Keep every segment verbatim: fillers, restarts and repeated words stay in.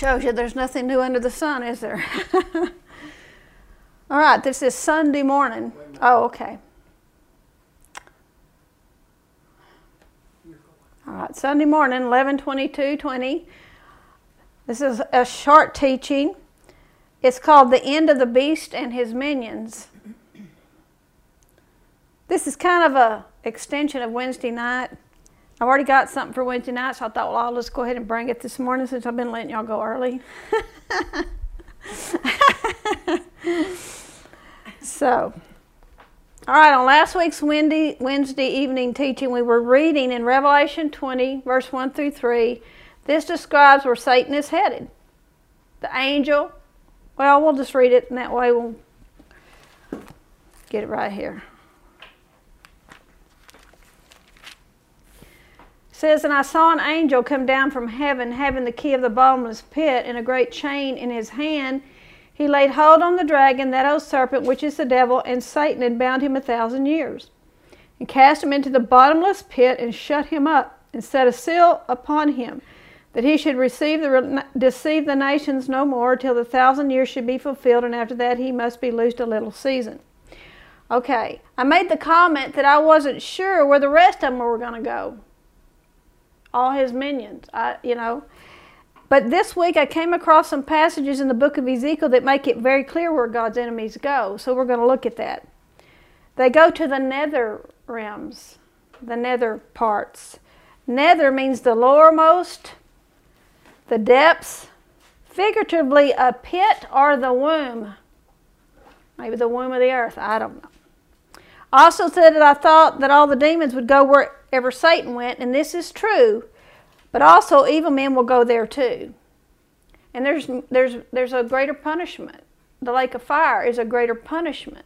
Shows you there's nothing new under the sun, is there? All right, this is Sunday morning. Oh, okay. All right, Sunday morning, eleven twenty-two twenty. This is a short teaching. It's called The End of the Beast and His Minions. This is kind of a extension of Wednesday night. I've already got something for Wednesday night, so I thought, well, I'll just go ahead and bring it this morning since I've been letting y'all go early. So, all right, on last week's Wednesday, Wednesday evening teaching, we were reading in Revelation twenty, verse one through three. This describes where Satan is headed. The angel, well, we'll just read it, and that way we'll get it right here. It says, and I saw an angel come down from heaven, having the key of the bottomless pit and a great chain in his hand. He laid hold on the dragon, that old serpent, which is the devil, and Satan, and bound him a thousand years, and cast him into the bottomless pit, and shut him up, and set a seal upon him, that he should receive the, deceive the nations no more, till the thousand years should be fulfilled, and after that he must be loosed a little season. Okay, I made the comment that I wasn't sure where the rest of them were going to go. All his minions, I, you know. But this week I came across some passages in the book of Ezekiel that make it very clear where God's enemies go. So we're going to look at that. They go to the nether realms, the nether parts. Nether means the lowermost, the depths, figuratively a pit or the womb. Maybe the womb of the earth, I don't know. I also said that I thought that all the demons would go wherever Satan went, and this is true, but also evil men will go there too. And there's, there's, there's a greater punishment. The lake of fire is a greater punishment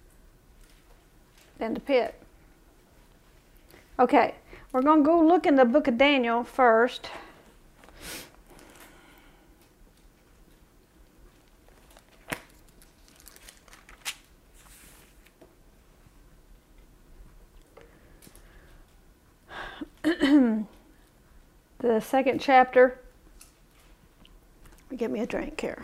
than the pit. Okay, we're going to go look in the book of Daniel first. The second chapter. Give me a drink here.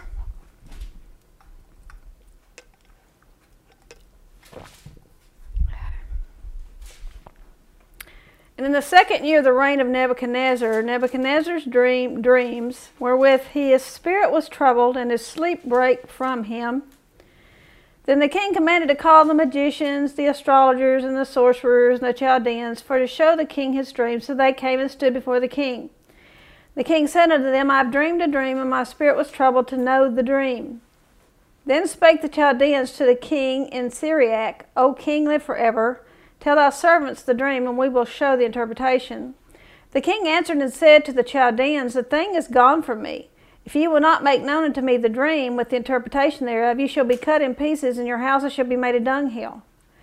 And in the second year of the reign of Nebuchadnezzar, Nebuchadnezzar's dream, dreams, wherewith his spirit was troubled, and his sleep brake from him. Then the king commanded to call the magicians, the astrologers, and the sorcerers, and the Chaldeans, for to show the king his dream. So they came and stood before the king. The king said unto them, I have dreamed a dream, and my spirit was troubled to know the dream. Then spake the Chaldeans to the king in Syriac, O king, live forever. Tell thy servants the dream, and we will show the interpretation. The king answered and said to the Chaldeans, the thing is gone from me. If ye will not make known unto me the dream with the interpretation thereof, ye shall be cut in pieces, and your houses shall be made a dunghill.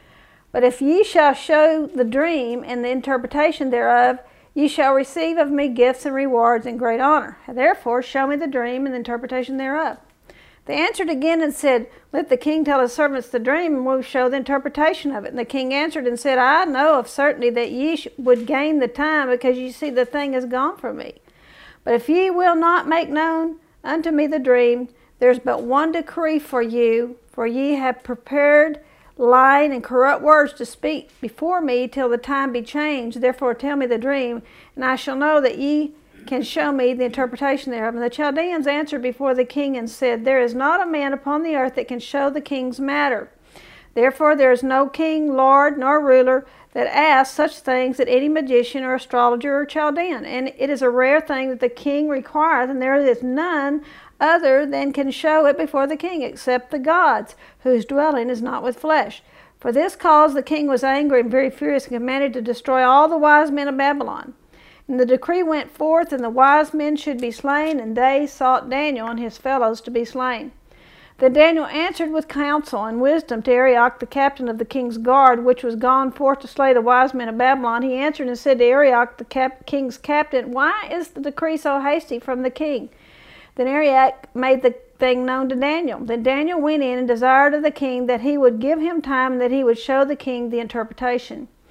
But if ye shall show the dream and the interpretation thereof, ye shall receive of me gifts and rewards and great honor. Therefore show me the dream and the interpretation thereof. They answered again and said, let the king tell his servants the dream, and we will show the interpretation of it. And the king answered and said, I know of certainty that ye would gain the time, because ye see the thing is gone from me. But if ye will not make known unto me the dream, there's but one decree for you, for ye have prepared lying and corrupt words to speak before me till the time be changed. Therefore tell me the dream, and I shall know that ye can show me the interpretation thereof. And the Chaldeans answered before the king and said, there is not a man upon the earth that can show the king's matter. Therefore there is no king, lord, nor ruler that asks such things at any magician or astrologer or Chaldean. And it is a rare thing that the king requireth, and there is none other than can show it before the king, except the gods, whose dwelling is not with flesh. For this cause the king was angry and very furious, and commanded to destroy all the wise men of Babylon. And the decree went forth, and the wise men should be slain, and they sought Daniel and his fellows to be slain. Then Daniel answered with counsel and wisdom to Arioch, the captain of the king's guard, which was gone forth to slay the wise men of Babylon. He answered and said to Arioch, the cap king's captain, why is the decree so hasty from the king? Then Arioch made the thing known to Daniel. Then Daniel went in and desired of the king that he would give him time, and that he would show the king the interpretation.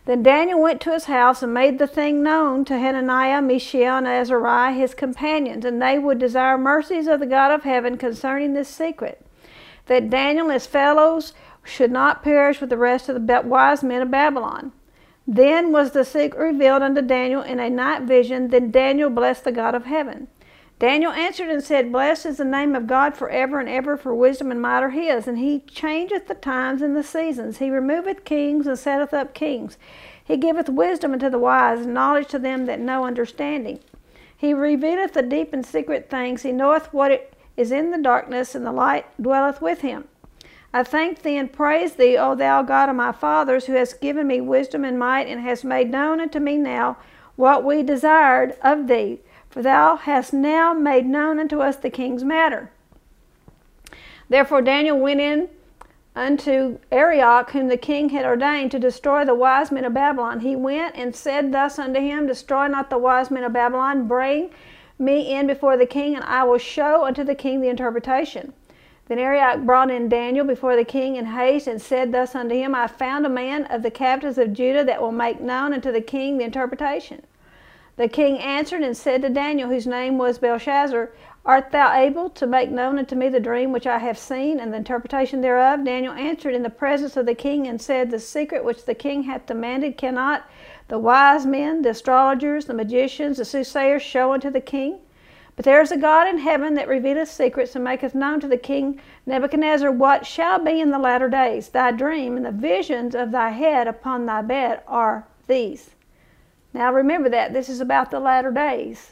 Then Daniel went to his house and made the thing known to Hananiah, Mishael, and Azariah, his companions, and they would desire mercies of the God of heaven concerning this secret, that Daniel and his fellows should not perish with the rest of the wise men of Babylon. Then was the secret revealed unto Daniel in a night vision. Then Daniel blessed the God of heaven. Daniel answered and said, Blessed is the name of God forever and ever, for wisdom and might are his. And he changeth the times and the seasons. He removeth kings and setteth up kings. He giveth wisdom unto the wise, and knowledge to them that know understanding. He revealeth the deep and secret things. He knoweth what it is in the darkness, and the light dwelleth with him. I thank thee and praise thee, O thou God of my fathers, who hast given me wisdom and might, and hast made known unto me now what we desired of thee. For thou hast now made known unto us the king's matter. Therefore Daniel went in unto Arioch, whom the king had ordained to destroy the wise men of Babylon. He went and said thus unto him, Destroy not the wise men of Babylon, bring me in before the king, and I will show unto the king the interpretation. Then Arioch brought in Daniel before the king in haste, and said thus unto him, I have found a man of the captives of Judah that will make known unto the king the interpretation. The king answered and said to Daniel, whose name was Belshazzar, Art thou able to make known unto me the dream which I have seen, and the interpretation thereof? Daniel answered in the presence of the king, and said, The secret which the king hath demanded cannot the wise men, the astrologers, the magicians, the soothsayers show unto the king. But there is a God in heaven that revealeth secrets, and maketh known to the king Nebuchadnezzar what shall be in the latter days. Thy dream and the visions of thy head upon thy bed are these. Now remember that. This is about the latter days.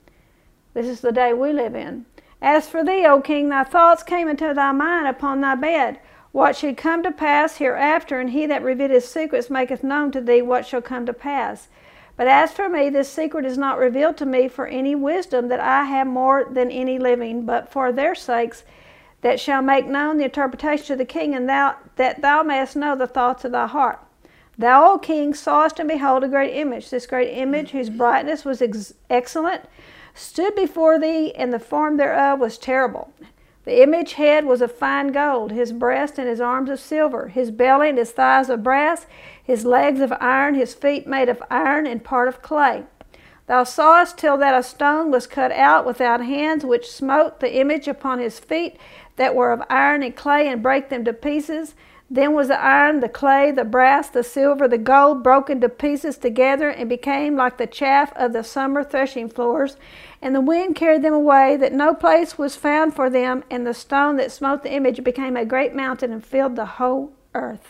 This is the day we live in. As for thee, O king, thy thoughts came into thy mind upon thy bed, what should come to pass hereafter, and he that revealeth secrets maketh known to thee what shall come to pass. But as for me, this secret is not revealed to me for any wisdom that I have more than any living, but for their sakes that shall make known the interpretation to the king, and thou, that thou mayest know the thoughts of thy heart. Thou, O king, sawest and behold a great image. This great image, whose brightness was ex excellent, stood before thee, and the form thereof was terrible. The image head was of fine gold, his breast and his arms of silver, his belly and his thighs of brass, his legs of iron, his feet made of iron and part of clay. Thou sawest till that a stone was cut out without hands, which smote the image upon his feet that were of iron and clay, and brake them to pieces. Then was the iron, the clay, the brass, the silver, the gold broken to pieces together, and became like the chaff of the summer threshing floors. And the wind carried them away, that no place was found for them. And the stone that smote the image became a great mountain, and filled the whole earth.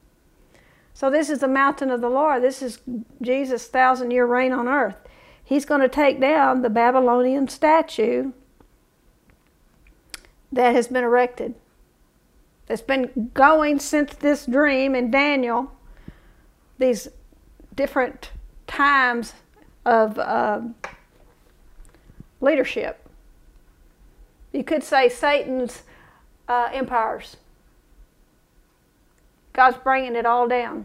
So this is the mountain of the Lord. This is Jesus' thousand-year reign on earth. He's going to take down the Babylonian statue that has been erected. That's been going since this dream in Daniel, these different times of uh, leadership. You could say Satan's uh, empires. God's bringing it all down.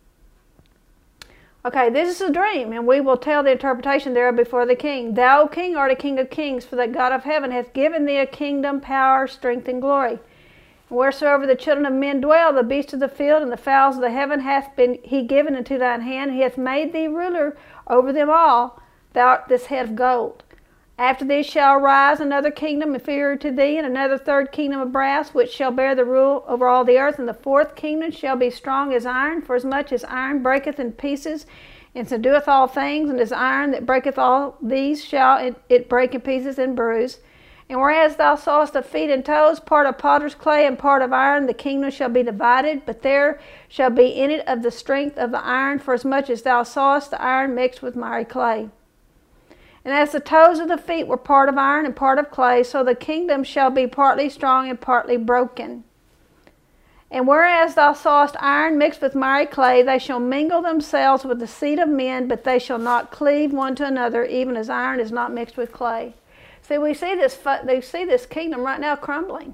Okay, this is a dream, and we will tell the interpretation thereof before the king. Thou, O king, art a king of kings, for the God of heaven hath given thee a kingdom, power, strength, and glory. Wheresoever the children of men dwell, the beasts of the field and the fowls of the heaven hath been he given into thine hand. He hath made thee ruler over them all. Thou art this head of gold. After thee shall arise another kingdom inferior to thee, and another third kingdom of brass, which shall bear the rule over all the earth. And the fourth kingdom shall be strong as iron, for as much as iron breaketh in pieces, and subdueth all things, and as iron that breaketh all these shall it, it break in pieces and bruise. And whereas thou sawest the feet and toes, part of potter's clay and part of iron, the kingdom shall be divided, but there shall be in it of the strength of the iron, for as much as thou sawest the iron mixed with miry clay. And as the toes of the feet were part of iron and part of clay, so the kingdom shall be partly strong and partly broken. And whereas thou sawest iron mixed with miry clay, they shall mingle themselves with the seed of men, but they shall not cleave one to another, even as iron is not mixed with clay. See, we see this, they see this kingdom right now crumbling.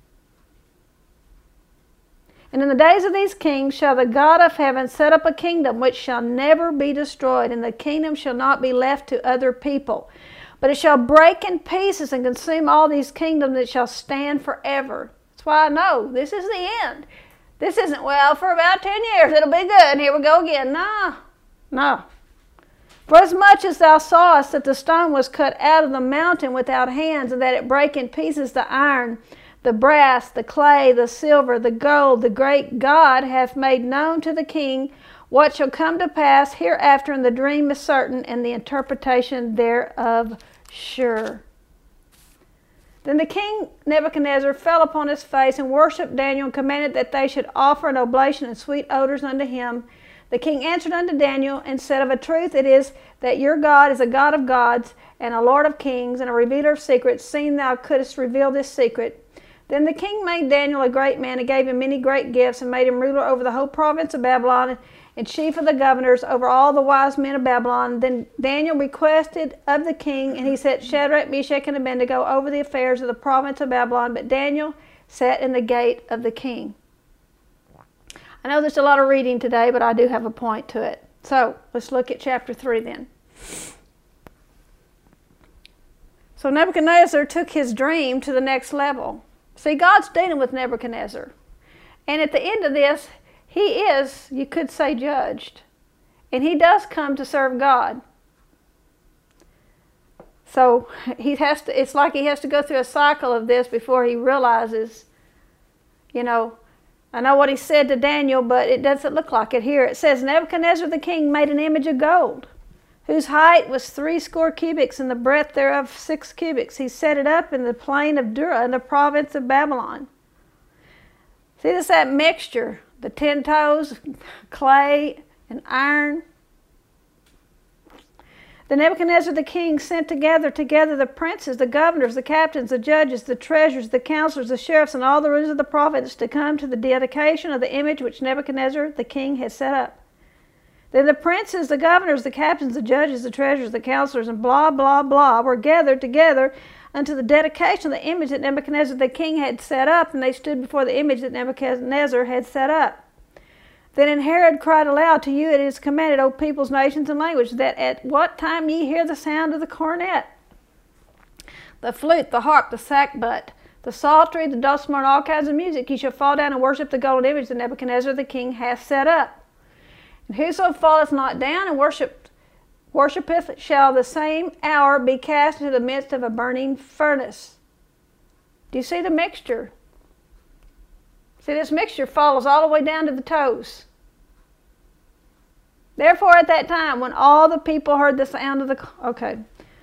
And in the days of these kings shall the God of heaven set up a kingdom which shall never be destroyed, and the kingdom shall not be left to other people. But it shall break in pieces and consume all these kingdoms that shall stand forever. That's why I know this is the end. This isn't, well, for about ten years it'll be good. Here we go again. No, no. For as much as thou sawest that the stone was cut out of the mountain without hands, and that it brake in pieces the iron, the brass, the clay, the silver, the gold, the great God hath made known to the king what shall come to pass hereafter, and the dream is certain, and the interpretation thereof sure. Then the king Nebuchadnezzar fell upon his face and worshipped Daniel, and commanded that they should offer an oblation and sweet odors unto him. The king answered unto Daniel and said, Of a truth it is that your God is a God of gods, and a Lord of kings, and a revealer of secrets, seeing thou couldst reveal this secret. Then the king made Daniel a great man, and gave him many great gifts, and made him ruler over the whole province of Babylon, and chief of the governors over all the wise men of Babylon. Then Daniel requested of the king, and he set Shadrach, Meshach, and Abednego over the affairs of the province of Babylon, but Daniel sat in the gate of the king. I know there's a lot of reading today, but I do have a point to it. So let's look at chapter three then. So Nebuchadnezzar took his dream to the next level. See, God's dealing with Nebuchadnezzar. And at the end of this, he is, you could say, judged. And he does come to serve God. So he has to, it's like he has to go through a cycle of this before he realizes, you know, I know what he said to Daniel, but it doesn't look like it here. It says, Nebuchadnezzar the king made an image of gold, whose height was three score cubits, and the breadth thereof six cubits. He set it up in the plain of Dura, in the province of Babylon. See, this that mixture, the ten toes, clay, and iron. Then Nebuchadnezzar the king sent together together the princes, the governors, the captains, the judges, the treasurers, the counselors, the sheriffs, and all the rulers of the province to come to the dedication of the image which Nebuchadnezzar the king had set up. Then the princes, the governors, the captains, the judges, the treasurers, the counselors, and blah, blah, blah, were gathered together unto the dedication of the image that Nebuchadnezzar the king had set up, and they stood before the image that Nebuchadnezzar had set up. Then Herod cried aloud, To you it is commanded, O peoples, nations, and languages, that at what time ye hear the sound of the cornet, the flute, the harp, the sackbut, the psaltery, the dulcimer, and all kinds of music, ye shall fall down and worship the golden image that Nebuchadnezzar the king hath set up. And whoso falleth not down and worship, worshipeth shall the same hour be cast into the midst of a burning furnace. Do you see the mixture? See, this mixture follows all the way down to the toes. Therefore, at that time, when all the people heard the sound of the... Okay.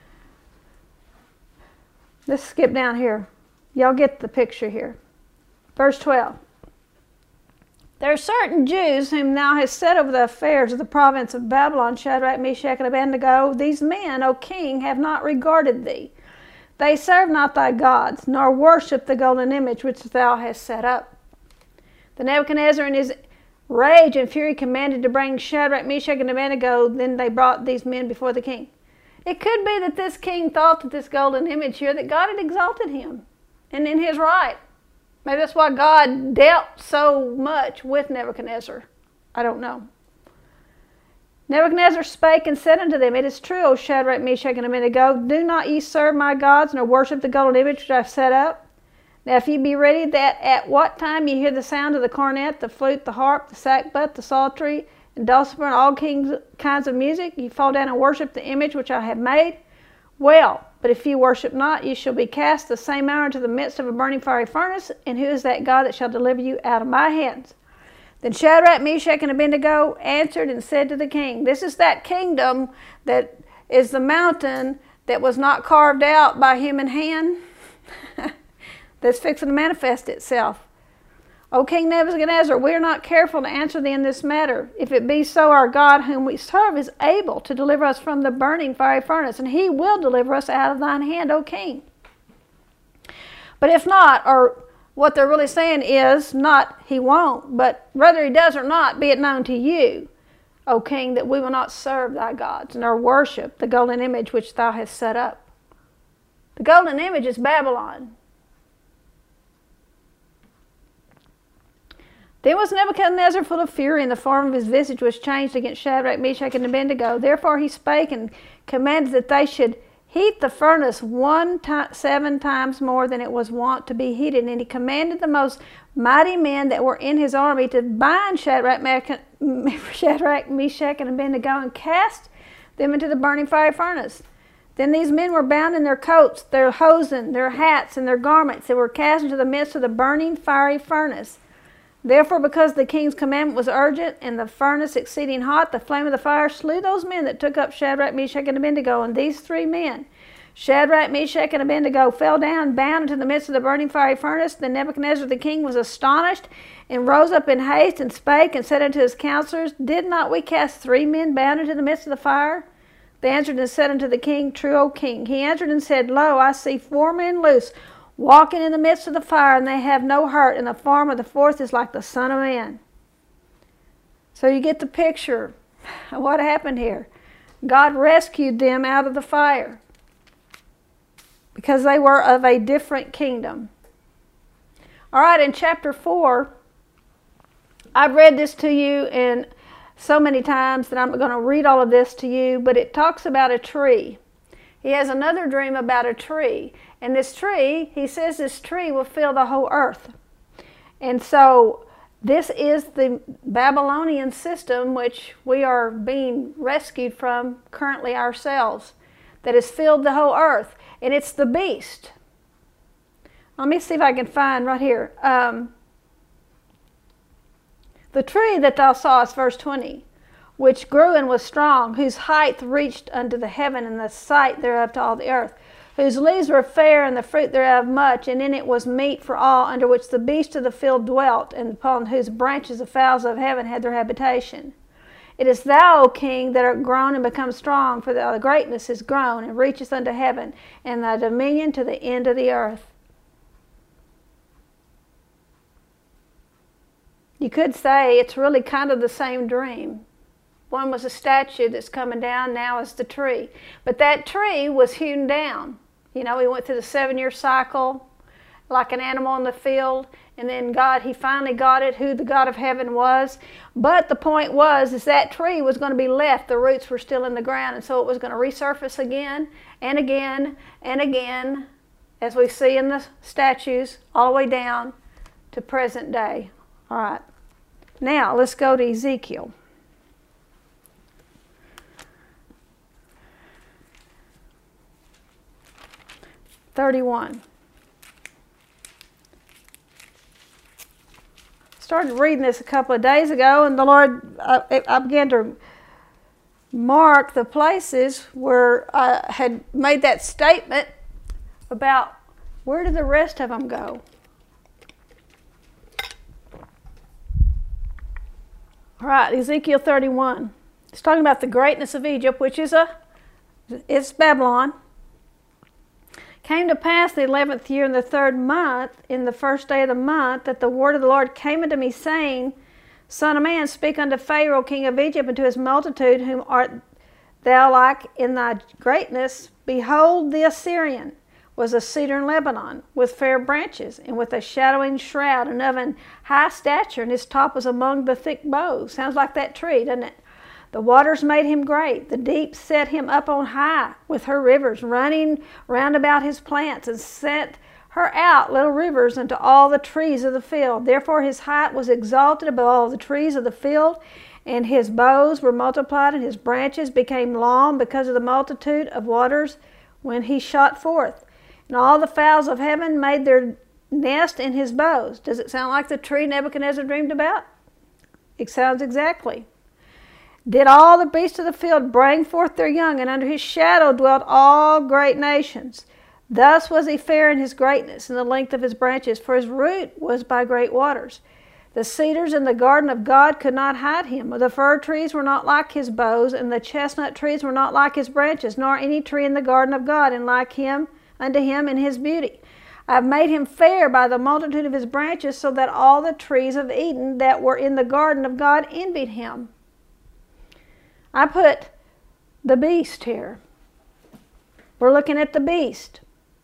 Let's skip down here. Y'all get the picture here. Verse twelve. There are certain Jews whom thou hast set over the affairs of the province of Babylon, Shadrach, Meshach, and Abednego. These men, O king, have not regarded thee. They serve not thy gods, nor worship the golden image which thou hast set up. The Nebuchadnezzar in his rage and fury commanded to bring Shadrach, Meshach, and Abednego. Then they brought these men before the king. It could be that this king thought that this golden image here, that God had exalted him, and in his right. Maybe that's why God dealt so much with Nebuchadnezzar. I don't know. Nebuchadnezzar spake and said unto them, It is true, O Shadrach, Meshach, and Abednego, do not ye serve my gods, nor worship the golden image which I have set up? Now if ye be ready, that at what time ye hear the sound of the cornet, the flute, the harp, the sackbut, the psaltery, and dulcimer, and all kings, kinds of music, ye fall down and worship the image which I have made, well, but if ye worship not, ye shall be cast the same hour into the midst of a burning fiery furnace, and who is that God that shall deliver you out of my hands? Then Shadrach, Meshach, and Abednego answered and said to the king, This is that kingdom that is the mountain that was not carved out by human hand, that's fixing to manifest itself. O King Nebuchadnezzar, we are not careful to answer thee in this matter. If it be so, our God whom we serve is able to deliver us from the burning fiery furnace, and he will deliver us out of thine hand, O king. But if not, or what they're really saying is, not he won't, but whether he does or not, be it known to you, O king, that we will not serve thy gods, nor worship the golden image which thou hast set up. The golden image is Babylon. Then was Nebuchadnezzar full of fury, and the form of his visage was changed against Shadrach, Meshach, and Abednego. Therefore he spake and commanded that they should heat the furnace one time, seven times more than it was wont to be heated. And he commanded the most mighty men that were in his army to bind Shadrach, Shadrach, Meshach, and Abednego and cast them into the burning fiery furnace. Then these men were bound in their coats, their hosen, their hats, and their garments, and were cast into the midst of the burning fiery furnace. Therefore, because the king's commandment was urgent, and the furnace exceeding hot, the flame of the fire slew those men that took up Shadrach, Meshach, and Abednego. And these three men, Shadrach, Meshach, and Abednego, fell down, bound into the midst of the burning fiery furnace. Then Nebuchadnezzar the king was astonished, and rose up in haste, and spake, and said unto his counselors, Did not we cast three men bound into the midst of the fire? They answered and said unto the king, True, O king. He answered and said, Lo, I see four men loose, walking in the midst of the fire, and they have no hurt, and the form of the fourth is like the Son of Man. So you get the picture of what happened here. God rescued them out of the fire because they were of a different kingdom. All right, in chapter four, I've read this to you in so many times that I'm going to read all of this to you, but it talks about a tree. He has another dream about a tree. And this tree, he says this tree will fill the whole earth. And so this is the Babylonian system which we are being rescued from currently ourselves, that has filled the whole earth. And it's the beast. Let me see if I can find right here. Um, The tree that thou sawest, verse twenty, which grew and was strong, whose height reached unto the heaven, and the sight thereof to all the earth, whose leaves were fair, and the fruit thereof much, and in it was meat for all, under which the beasts of the field dwelt, and upon whose branches the fowls of heaven had their habitation. It is thou, O king, that art grown and become strong, for thy greatness is grown, and reacheth unto heaven, and thy dominion to the end of the earth. You could say it's really kind of the same dream. One was a statue that's coming down, now is the tree. But that tree was hewn down. You know, he went through the seven-year cycle like an animal in the field, and then God, he finally got it, who the God of heaven was. But the point was, is that tree was going to be left. The roots were still in the ground, and so it was going to resurface again and again and again, as we see in the statues, all the way down to present day. All right, now let's go to Ezekiel. thirty-one. Started reading this a couple of days ago, and the Lord, I, I began to mark the places where I had made that statement about where did the rest of them go. All right, Ezekiel thirty-one. It's talking about the greatness of Egypt, which is a, it's Babylon. Came to pass the eleventh year in the third month, in the first day of the month, that the word of the Lord came unto me, saying, Son of man, speak unto Pharaoh, king of Egypt, and to his multitude, whom art thou like in thy greatness? Behold, the Assyrian was a cedar in Lebanon, with fair branches, and with a shadowing shroud, and of an high stature, and his top was among the thick boughs. Sounds like that tree, doesn't it? The waters made him great. The deep set him up on high, with her rivers running round about his plants, and set her out little rivers unto all the trees of the field. Therefore his height was exalted above all the trees of the field, and his boughs were multiplied, and his branches became long because of the multitude of waters when he shot forth. And all the fowls of heaven made their nest in his boughs. Does it sound like the tree Nebuchadnezzar dreamed about? It sounds exactly. Did all the beasts of the field bring forth their young, and under his shadow dwelt all great nations. Thus was he fair in his greatness, and the length of his branches, for his root was by great waters. The cedars in the garden of God could not hide him. The fir trees were not like his boughs, and the chestnut trees were not like his branches, nor any tree in the garden of God, and like him unto him in his beauty. I have made him fair by the multitude of his branches, so that all the trees of Eden that were in the garden of God envied him. I put the beast here. We're looking at the beast.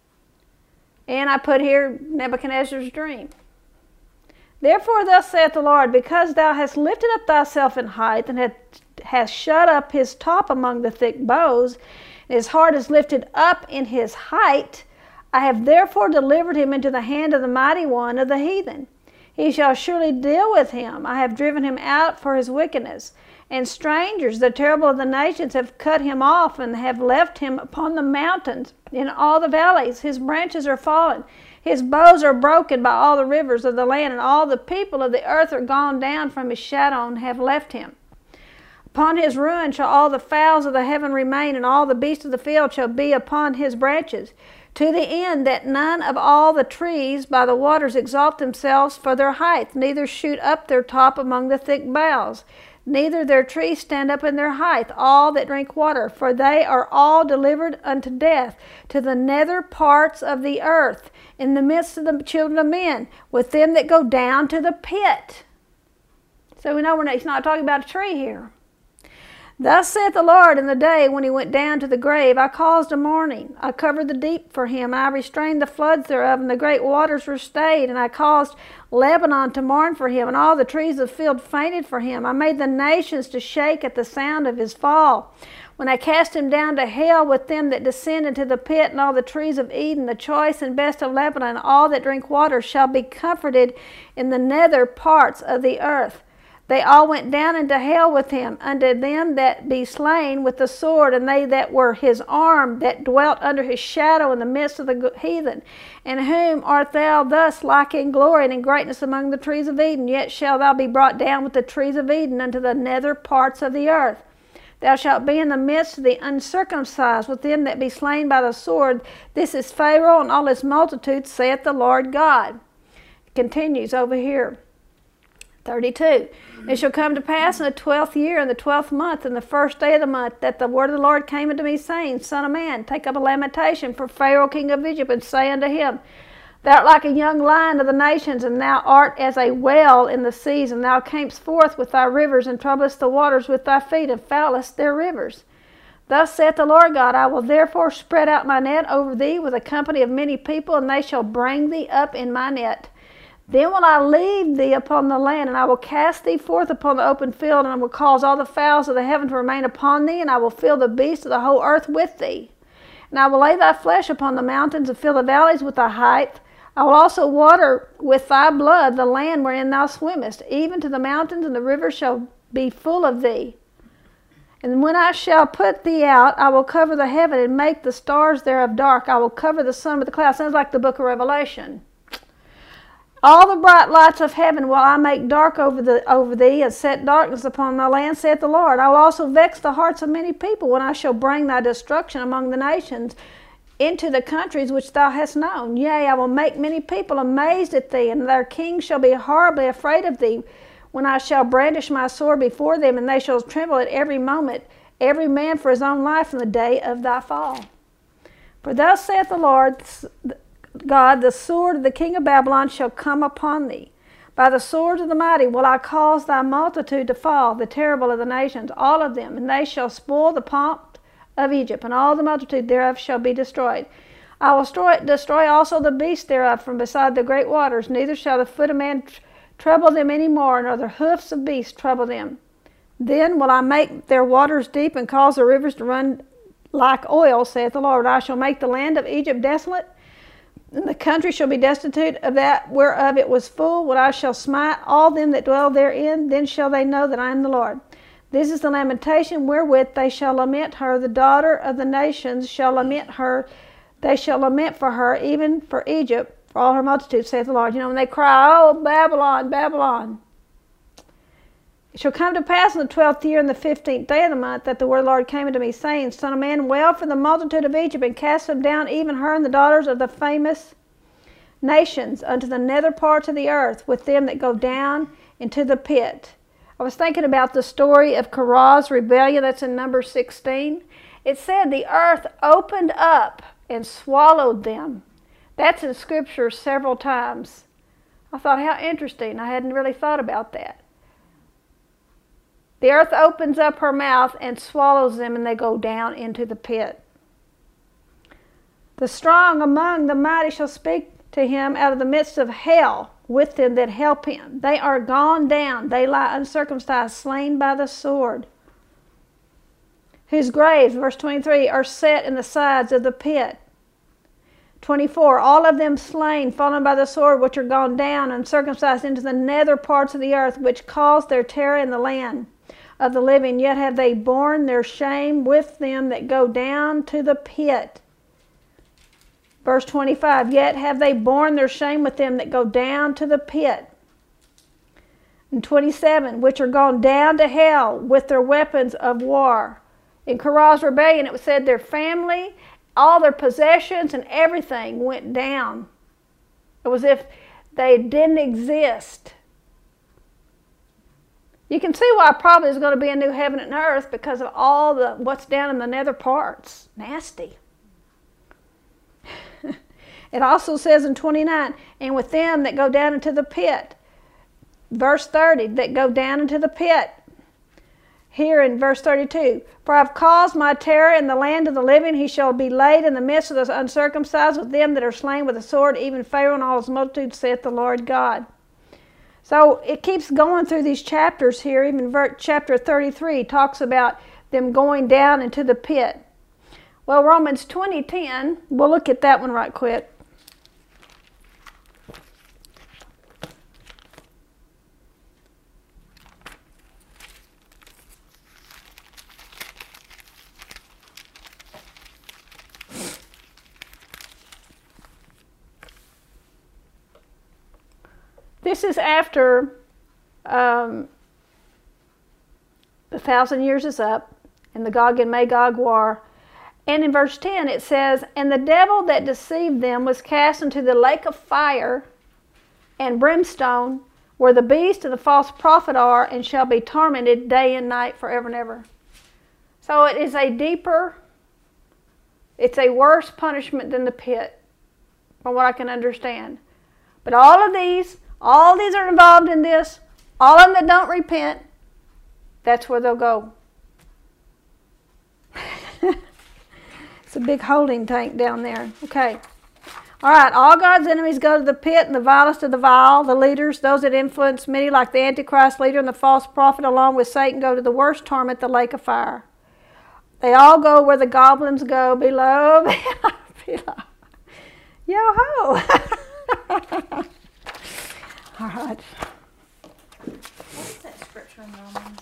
And I put here Nebuchadnezzar's dream. Therefore thus saith the Lord, because thou hast lifted up thyself in height, and hast shut up his top among the thick boughs, and his heart is lifted up in his height, I have therefore delivered him into the hand of the mighty one of the heathen. He shall surely deal with him. I have driven him out for his wickedness. And strangers, the terrible of the nations, have cut him off and have left him upon the mountains, in all the valleys. His branches are fallen. His boughs are broken by all the rivers of the land, and all the people of the earth are gone down from his shadow and have left him. Upon his ruin shall all the fowls of the heaven remain, and all the beasts of the field shall be upon his branches, to the end that none of all the trees by the waters exalt themselves for their height, neither shoot up their top among the thick boughs, neither their trees stand up in their height, all that drink water, for they are all delivered unto death, to the nether parts of the earth, in the midst of the children of men, with them that go down to the pit. So we know we're not, he's not talking about a tree here. Thus saith the Lord, in the day when he went down to the grave, I caused a mourning. I covered the deep for him. I restrained the floods thereof, and the great waters were stayed. And I caused Lebanon to mourn for him, and all the trees of the field fainted for him. I made the nations to shake at the sound of his fall. When I cast him down to hell with them that descend into the pit, and all the trees of Eden, the choice and best of Lebanon, all that drink water, shall be comforted in the nether parts of the earth. They all went down into hell with him, unto them that be slain with the sword, and they that were his arm, that dwelt under his shadow in the midst of the heathen. In whom art thou thus like in glory and in greatness among the trees of Eden? Yet shalt thou be brought down with the trees of Eden unto the nether parts of the earth. Thou shalt be in the midst of the uncircumcised, with them that be slain by the sword. This is Pharaoh and all his multitude, saith the Lord God. It continues over here. thirty-two. It shall come to pass in the twelfth year, in the twelfth month, in the first day of the month, that the word of the Lord came unto me, saying, Son of man, take up a lamentation for Pharaoh king of Egypt, and say unto him, Thou art like a young lion of the nations, and thou art as a well in the seas, and thou camest forth with thy rivers, and troublest the waters with thy feet, and foulest their rivers. Thus saith the Lord God, I will therefore spread out my net over thee with a company of many people, and they shall bring thee up in my net. Then will I leave thee upon the land, and I will cast thee forth upon the open field, and I will cause all the fowls of the heaven to remain upon thee, and I will fill the beasts of the whole earth with thee. And I will lay thy flesh upon the mountains, and fill the valleys with thy height. I will also water with thy blood the land wherein thou swimmest, even to the mountains, and the rivers shall be full of thee. And when I shall put thee out, I will cover the heaven, and make the stars thereof dark. I will cover the sun with the clouds. Sounds like the book of Revelation. All the bright lights of heaven will I make dark over, the, over thee, and set darkness upon thy land, saith the Lord. I will also vex the hearts of many people, when I shall bring thy destruction among the nations, into the countries which thou hast known. Yea, I will make many people amazed at thee, and their kings shall be horribly afraid of thee, when I shall brandish my sword before them, and they shall tremble at every moment, every man for his own life in the day of thy fall. For thus saith the Lord God, the sword of the king of Babylon shall come upon thee. By the sword of the mighty will I cause thy multitude to fall, the terrible of the nations, all of them, and they shall spoil the pomp of Egypt, and all the multitude thereof shall be destroyed. I will destroy, destroy also the beasts thereof from beside the great waters, neither shall the foot of man tr trouble them any more, nor the hoofs of beasts trouble them. Then will I make their waters deep, and cause the rivers to run like oil, saith the Lord. I shall make the land of Egypt desolate, and the country shall be destitute of that whereof it was full. When I shall smite all them that dwell therein, then shall they know that I am the Lord. This is the lamentation wherewith they shall lament her. The daughter of the nations shall lament her. They shall lament for her, even for Egypt, for all her multitude, saith the Lord. You know, when they cry, oh, Babylon, Babylon. It shall come to pass in the twelfth year, in the fifteenth day of the month, that the word of the Lord came unto me, saying, Son of man, wail for the multitude of Egypt, and cast them down, even her and the daughters of the famous nations, unto the nether parts of the earth, with them that go down into the pit. I was thinking about the story of Korah's rebellion. That's in Numbers sixteen. It said the earth opened up and swallowed them. That's in Scripture several times. I thought, how interesting. I hadn't really thought about that. The earth opens up her mouth and swallows them, and they go down into the pit. The strong among the mighty shall speak to him out of the midst of hell with them that help him. They are gone down. They lie uncircumcised, slain by the sword, whose graves, verse twenty-three, are set in the sides of the pit. twenty-four, all of them slain, fallen by the sword, which are gone down, uncircumcised into the nether parts of the earth, which caused their terror in the land of the living. Yet have they borne their shame with them that go down to the pit. Verse twenty-five, yet have they borne their shame with them that go down to the pit. And twenty-seven, which are gone down to hell with their weapons of war. In Korah's rebellion, it was said their family, all their possessions and everything went down. It was as if they didn't exist. You can see why probably there's going to be a new heaven and earth, because of all the what's down in the nether parts. Nasty. It also says in twenty-nine, and with them that go down into the pit. Verse thirty, that go down into the pit. Here in verse thirty-two, for I have caused my terror in the land of the living. He shall be laid in the midst of the uncircumcised, with them that are slain with the sword, even Pharaoh and all his multitude, saith the Lord God. So it keeps going through these chapters here. Even chapter thirty-three talks about them going down into the pit. Well, Romans twenty ten, we'll look at that one right quick. This is after um, the thousand years is up and the Gog and Magog war. And in verse ten it says, and the devil that deceived them was cast into the lake of fire and brimstone, where the beast and the false prophet are, and shall be tormented day and night forever and ever. So it is a deeper, it's a worse punishment than the pit, from what I can understand. But all of these, all these are involved in this. All of them that don't repent, that's where they'll go. It's a big holding tank down there. Okay. All right. All God's enemies go to the pit, and the vilest of the vile, the leaders, those that influence many, like the Antichrist leader and the false prophet, along with Satan, go to the worst torment, the lake of fire. They all go where the goblins go, below, below. Yo-ho! All right. What's that scripture in Romans?